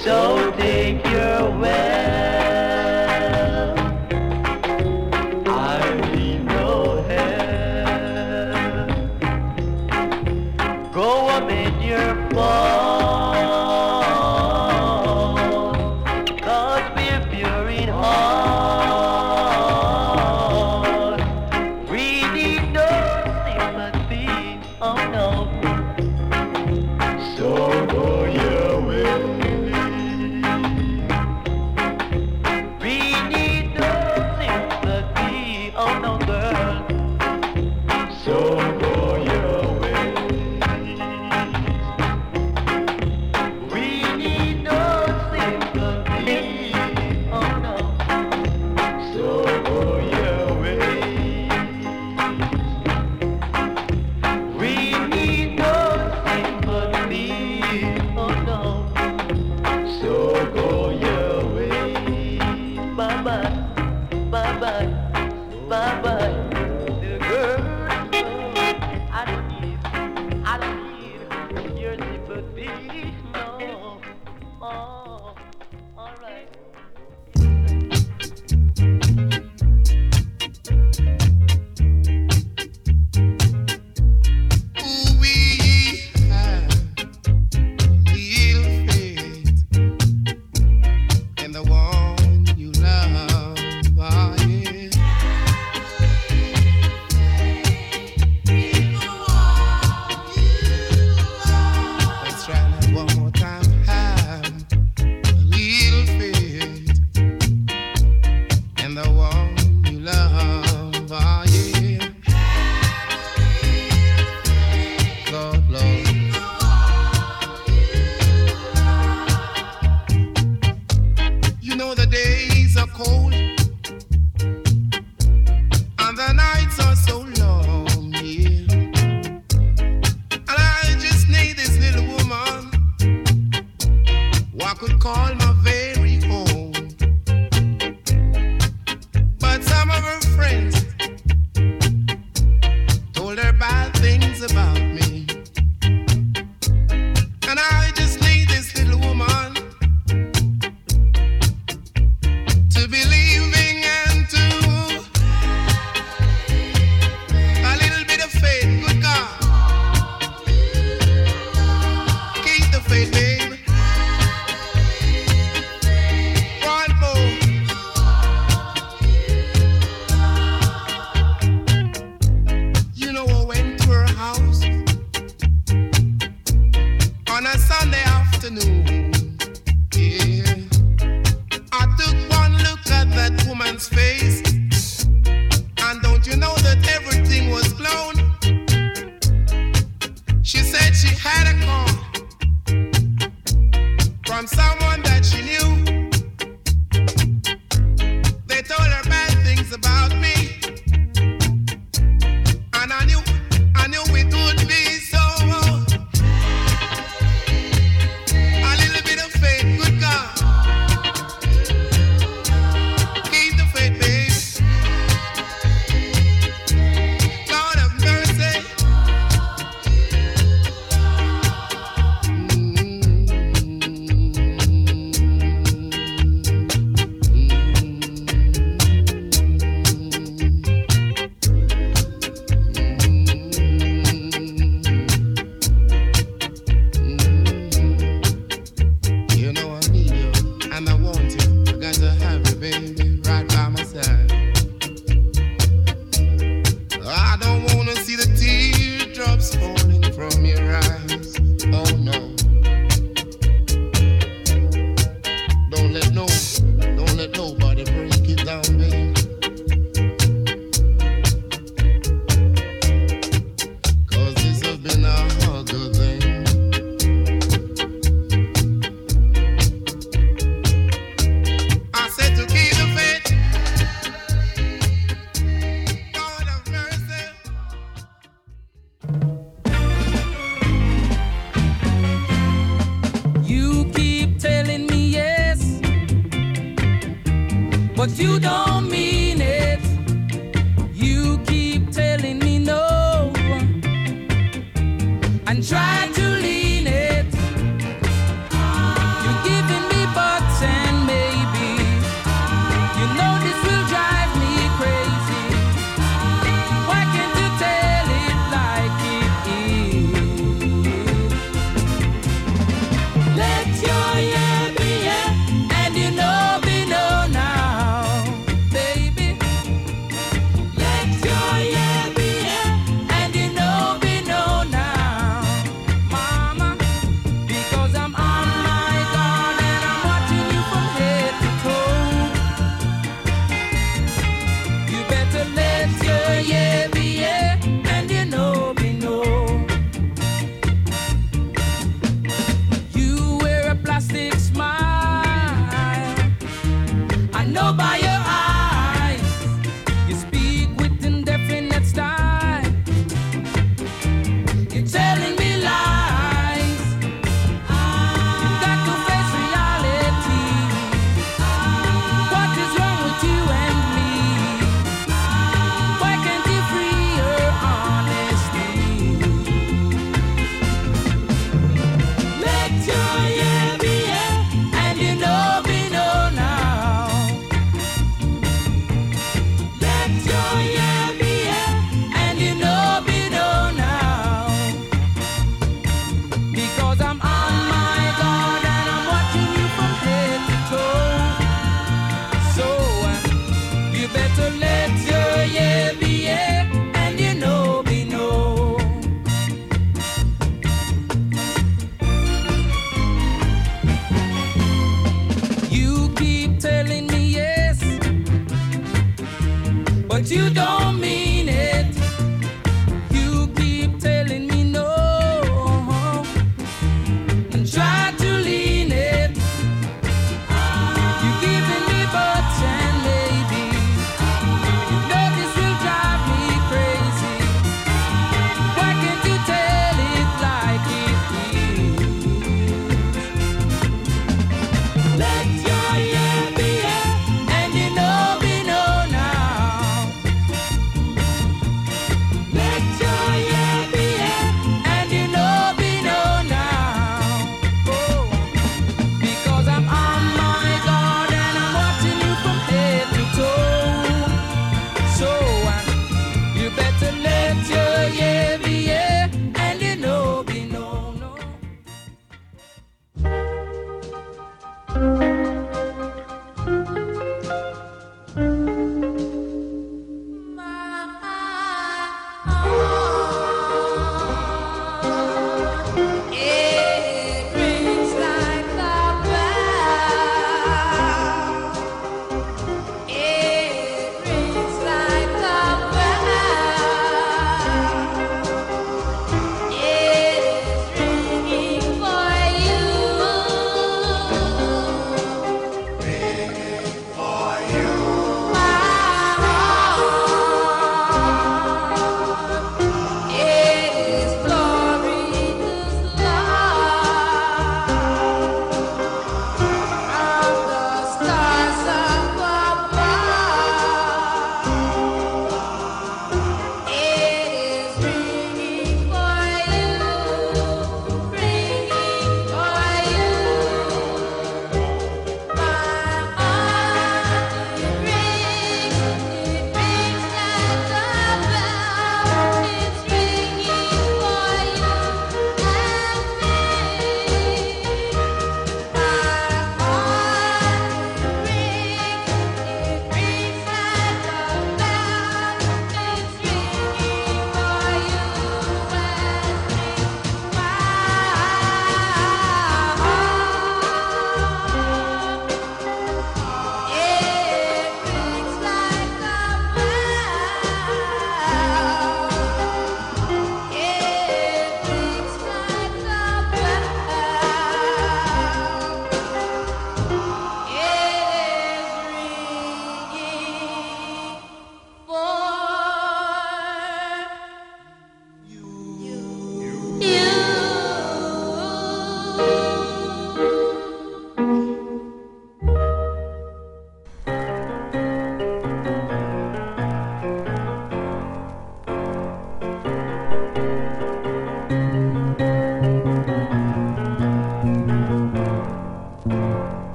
So take your well. I need no help. Go amid your fall, 'cause we're pure in heart. We need no sympathy, oh no. So go your way. We need no sympathy, oh no girl. So go your way. We need no sympathy, oh no. So go your way. We need no sympathy, oh no. So go your way. Bye bye, bye bye, bye bye. The girl, I don't need your sympathy, no. Oh, alright. Ooh, we have little faith in the one you love. Oh, yeah. Let's try that one more time. Have a little faith in the one you love. Oh, yeah. Lord, Lord. You know the days are cold and the nights are so long, yeah. And I just need this little woman who I could call my very own. But some of her friends told her bad things about me. And I just need this little woman to believing and to a little bit of faith. Good God, keep the faith, baby. One more. You know I went to her house on a Sunday afternoon. Yeah. I took one look at that woman's face, and don't you know that everything was blown? She said she had a call from someone that she knew. They told her bad things about me, and I knew it would be so. A little bit of faith, good God. Keep the faith, babe. Lord of mercy. You know I need you and I want you. I got to have you, baby, right by my side. I don't wanna see the teardrops falling from your eyes. Oh no. Don't let nobody break it down, baby. 'Cause this has been a good thing. I said to keep the faith. God of mercy. You keep telling me yes, but you don't mean it. You keep telling me no, and try to lean it. You're giving me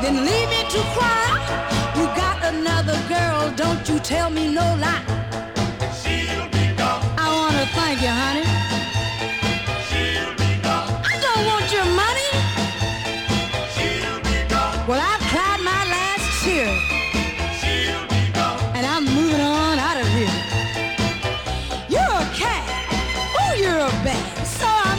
then leave me to cry. You got another girl, don't you tell me no lie. She'll be gone. I wanna thank you, honey. She'll be gone. I don't want your money. She'll be gone. Well, I've cried my last tear, She'll be gone. and I'm moving on out of here. You're a cat. Oh, you're a bat. So I'm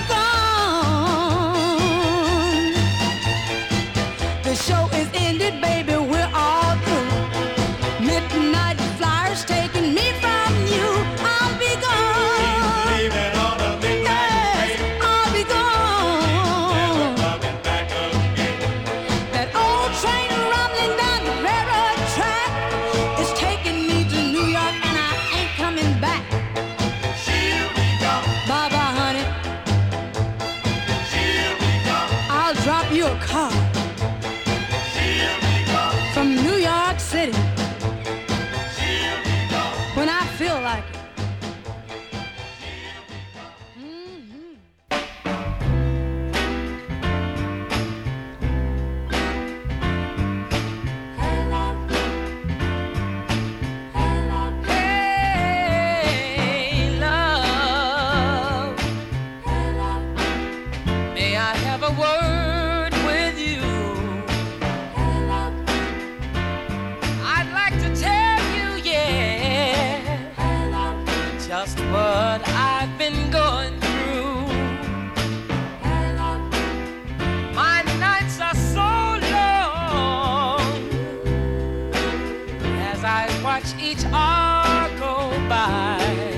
gone. The show is ended, baby. We're all through. Midnight flyers taking me from you. I'll be gone. Leaving on a midnight Yes, train. I'll be gone. Coming back again. That old train rumbling down the railroad track is taking me to New York, and I ain't coming back. She'll be gone. Bye-bye, honey. She'll be gone. I'll drop you a card She'll be gone. from New York City She'll be gone. when I feel like it. Hey, love, may I have a word with you? I'd like to tell you, yeah, just what I've been going through. My nights are so long as I watch each hour go by,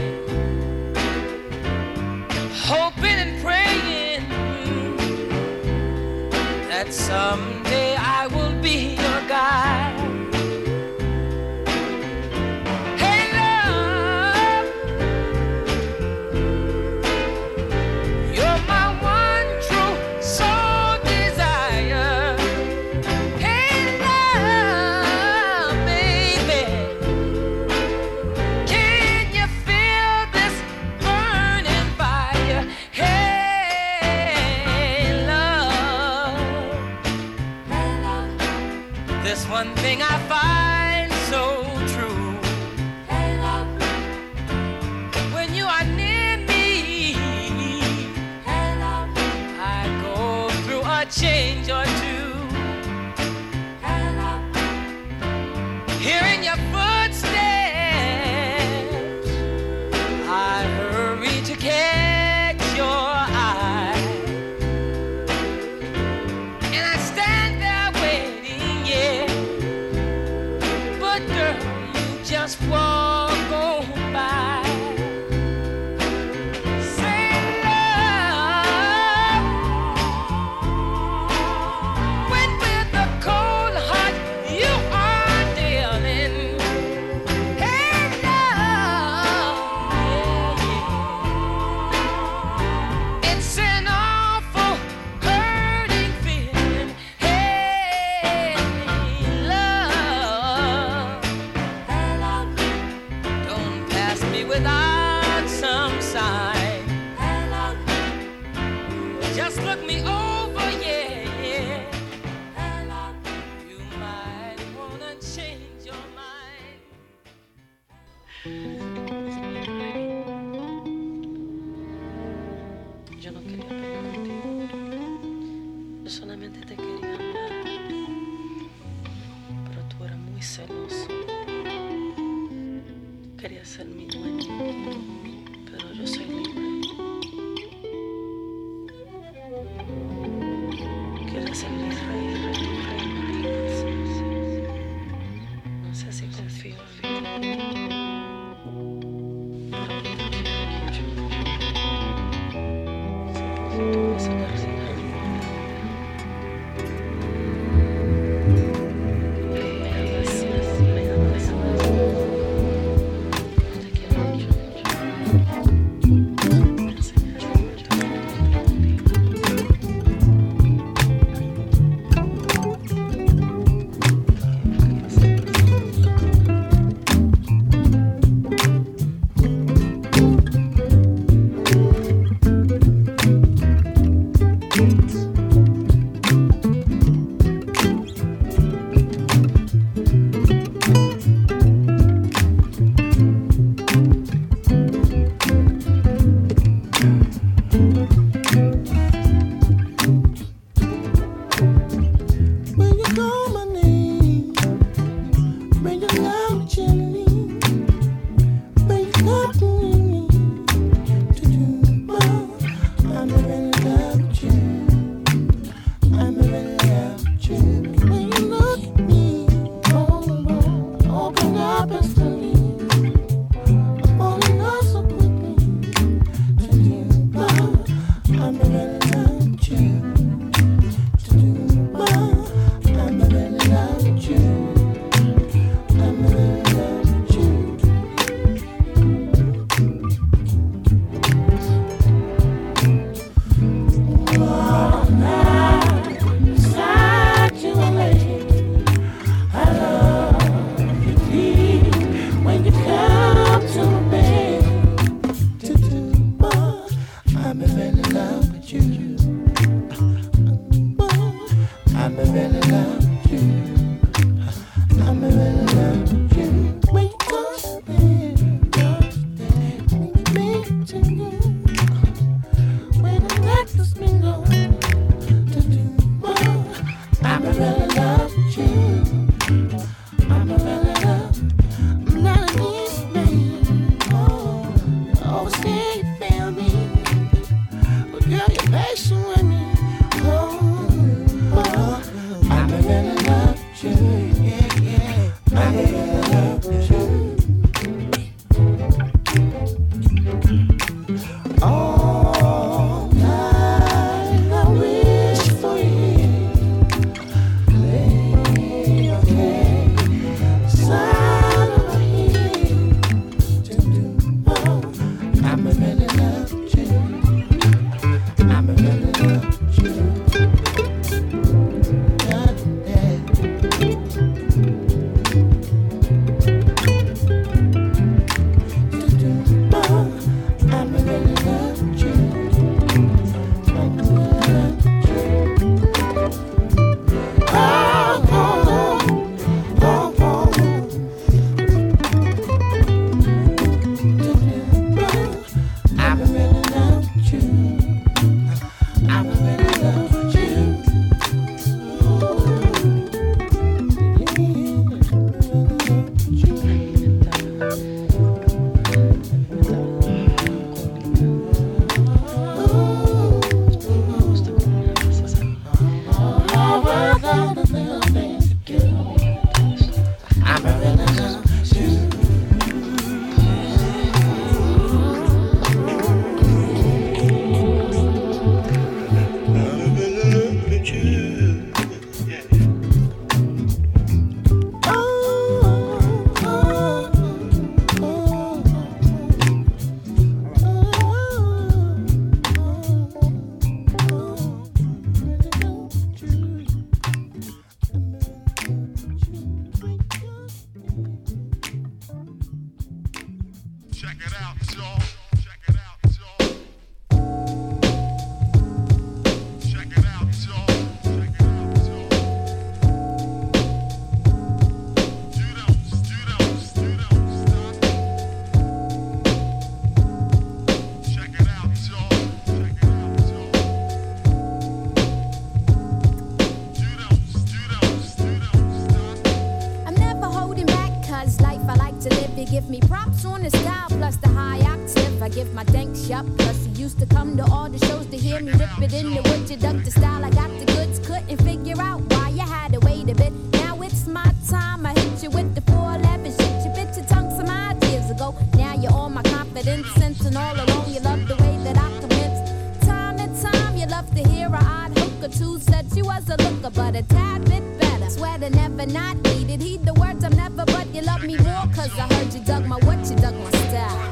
hoping and praying that someday I will be your guy. Hey, love, you're my one true soul desire. Hey, love, baby, can you feel this burning fire? Hey, love, this one thing I find so true. When you are near me, I go through a change or two. Hearing your footsteps, I hurry to catch your eye, and I stand there waiting, yeah. But girl, you just walk on by. Say love, when with the cold heart you are dealing. Hey love, yeah. It's an awful hurting feeling. Hey love, don't pass me without some sign. Just look me over, yeah, yeah. You might wanna change your mind. Yo no quería pelear contigo. Yo solamente te quería hablar. Pero tú eras muy celoso. Querías ser mi dueño. Pero yo soy libre. Quieres ser mi rey, tu reina. No sé si confío en ti. Pero yo te quiero mucho. Tú vas a cocinar. Me amas, me amas. Te quiero mucho, mucho. Me enseñaste mucho contigo. plus the high octave. I give my thanks, yup. Plus you used to come to all the shows to hear me rip it in the wood. You dug the style, I got the goods. Couldn't figure out why you had to wait a bit. Now it's my time. I hit you with the 411 shit. You bit your tongue some odd years ago. Now you're all my confidence, sense, and all alone. You love the way that I commence. Time and time, you love to hear a odd hook or two. Said she was a looker, but a tad bit better. Swear to never not needed. Heed the words I'm never, but you love me more. Cause I heard you dug my what, you dug my style.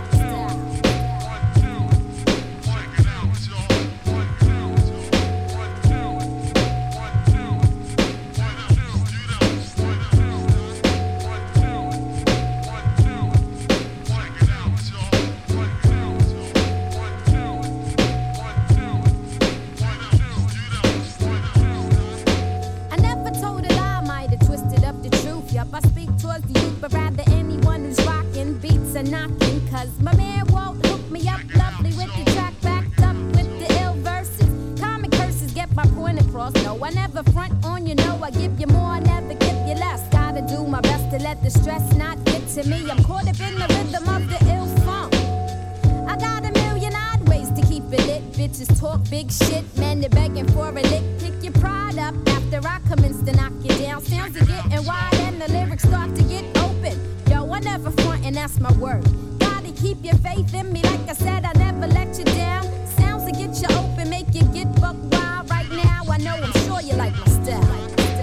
I speak towards the youth, but rather anyone who's rocking beats and knocking. Cause my man Walt hooked me up lovely with the track backed up with the ill verses. Comic curses get my point across. No, I never front on you, know I give you more, I never give you less. Gotta do my best to let the stress not get to me. I'm caught up in the rhythm of the ill funk. I got a million odd ways to keep it lit. Bitches talk big shit, man, they're begging for a lick. Pick your pride up after I commence to knock you down. Sounds are getting wide and the lyrics start to get open. Yo, I never front and that's my word. Gotta keep your faith in me, like I said, I never let you down. Sounds to get you open, make you get buck wild. Right now, I know I'm sure you like my style.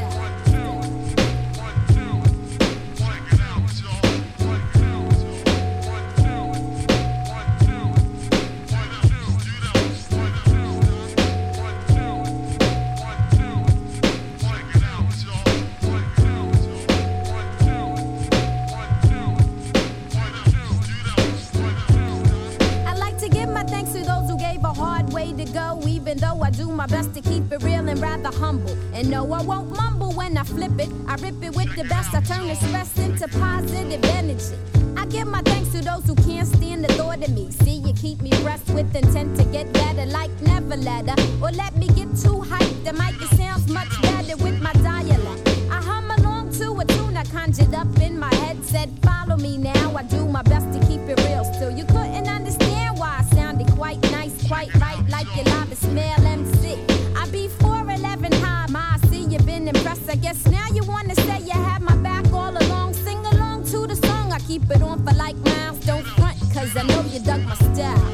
To go, even though I do my best to keep it real and rather humble. And no, I won't mumble when I flip it. I rip it with the best. I turn the stress into positive energy. I give my thanks to those who can't stand the thought of me. See, you keep me pressed with intent to get better, like never let her or let me get too hyped. The mic, it sounds much better with my dialect. I hum along to a tune I conjured up in my head. Said, follow me now. I do my best to keep it real. Still, you couldn't understand why I sounded quite nice, quite right, like your lava smell MC. I be 4'11" high, ma, I see you been impressed. I guess now you wanna say you had my back all along. Sing along to the song, I keep it on for like miles. Don't front, cause I know you dug my style.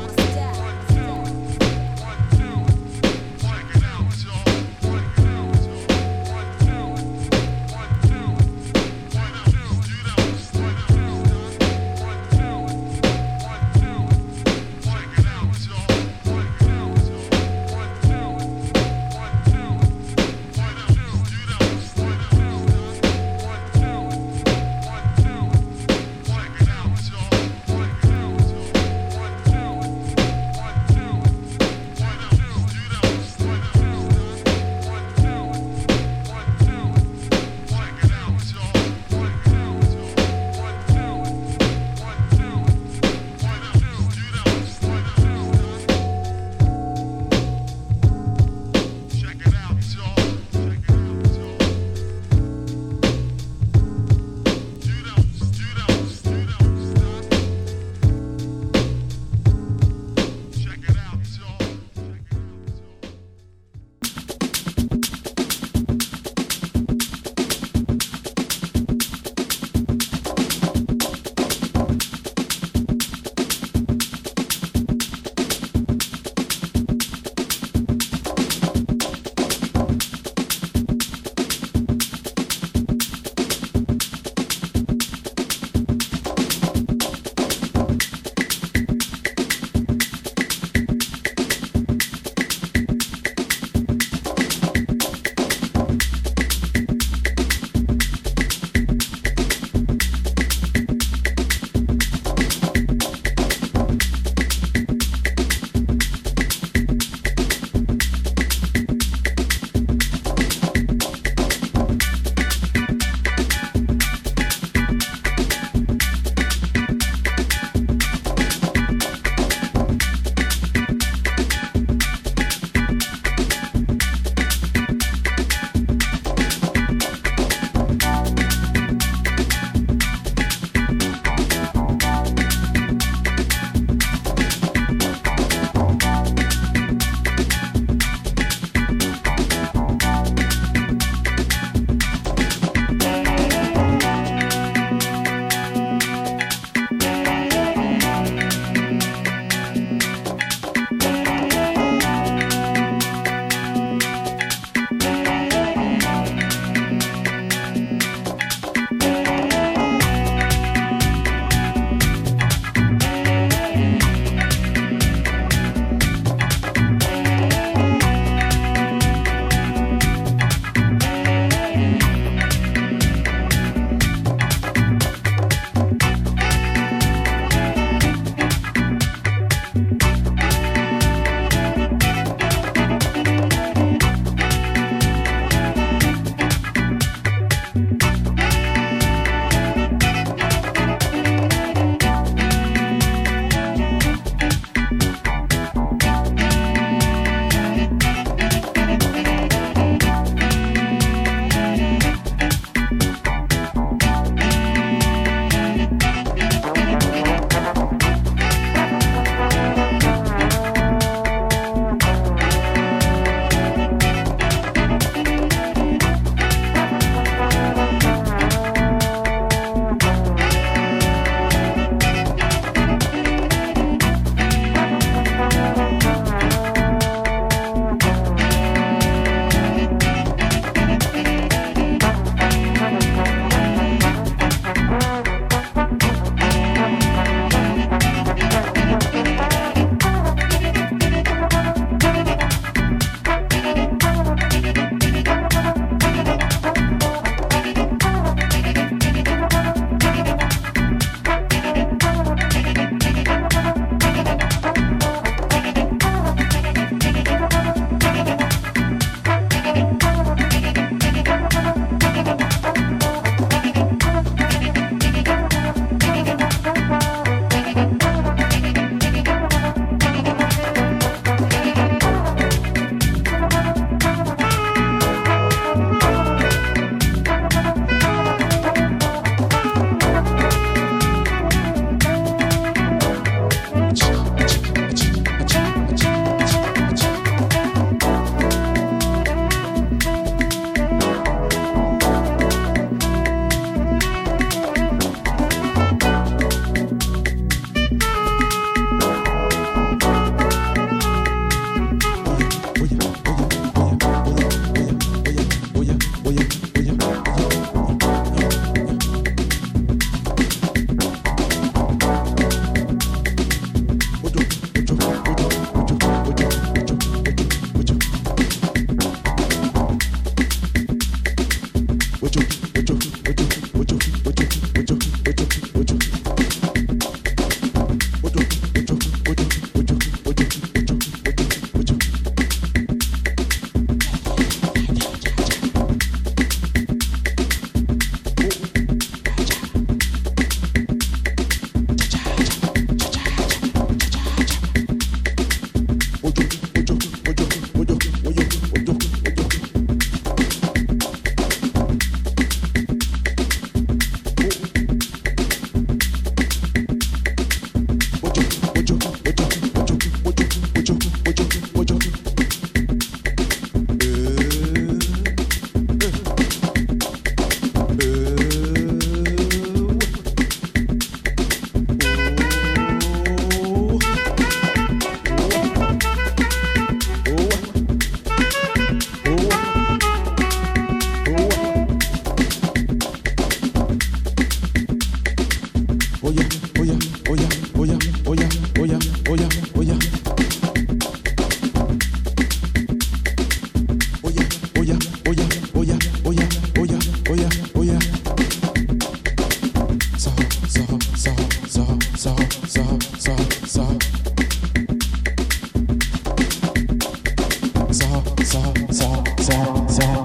sound, sound, sound.